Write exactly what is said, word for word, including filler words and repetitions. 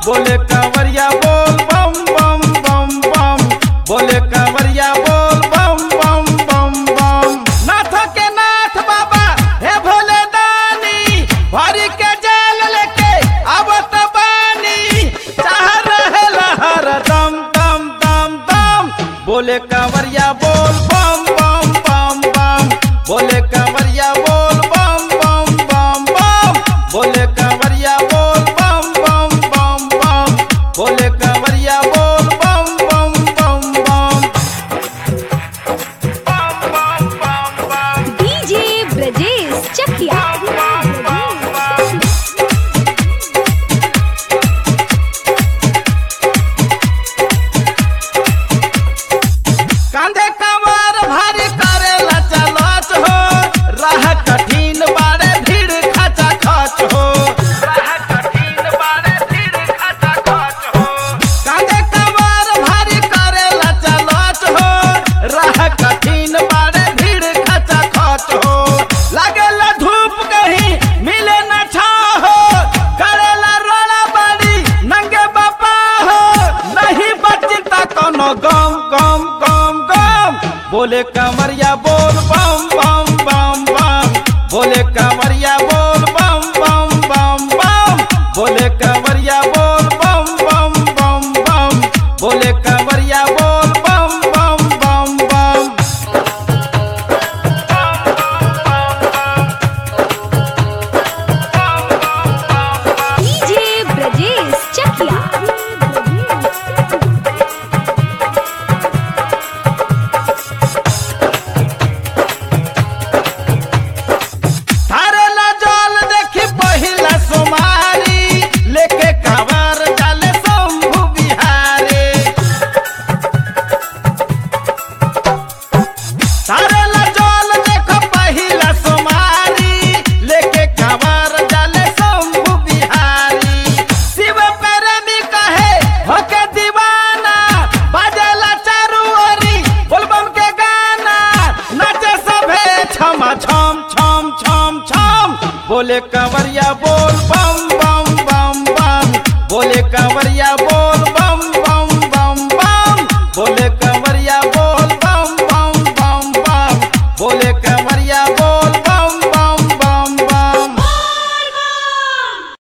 बोले कांवरिया बोल बम बम बम बम, बोले कांवरिया बोल बम बम बम बम। नाथ के नाथ बाबा हे भोले दानी, भरी के जल लेके आवत बानी, चाह रहेला हर दम दम दम दम। बोले कांवरिया बोल बम बम बम बम, बोले कांवरिया बोल बम बम बम बम, बोले कांवरिया बोल बम बम बम बम, बोले कांवरिया बोल बम बम बम बम। डीजे ब्रजेश चकिया। कांधे कमर भारी करेला चलत हो, राह कठिन बारे भीड़ खचा खच हो, राह कठिन बारे भीड़ खचा खच हो। कांधे कमर भारी करेला चलत हो, राह कठिन बारे भीड़ खचा खच हो। लागेला धूप कहीं मिले न छाव हो, करेला रोड़ा बाड़ी नंगे बापा हो, नहीं बचता कोनो गम गम गम गम। बोले कांवरिया बोल बम बम बम बम, बोले कांवरिया बोल बम बम बम बम, बोले कांवरिया बोल बम बम बम बम, बोले कांवरिया बोल बम बम बम बम। डीजे ब्रजेश चकिया। थारेला जल देखी पहिला सोमारी, लेके कांवर जाले शंभु बिहारी। थारेला जल देखो पहिला सोमारी, लेके कांवर जाले शंभु बिहारी। शिव प्रेमी कहे होके दीवाना, बाजेला चारू ओरी बोलबम के गाना, नाचे सभे छम छम छम छम छम। बोले कांवरिया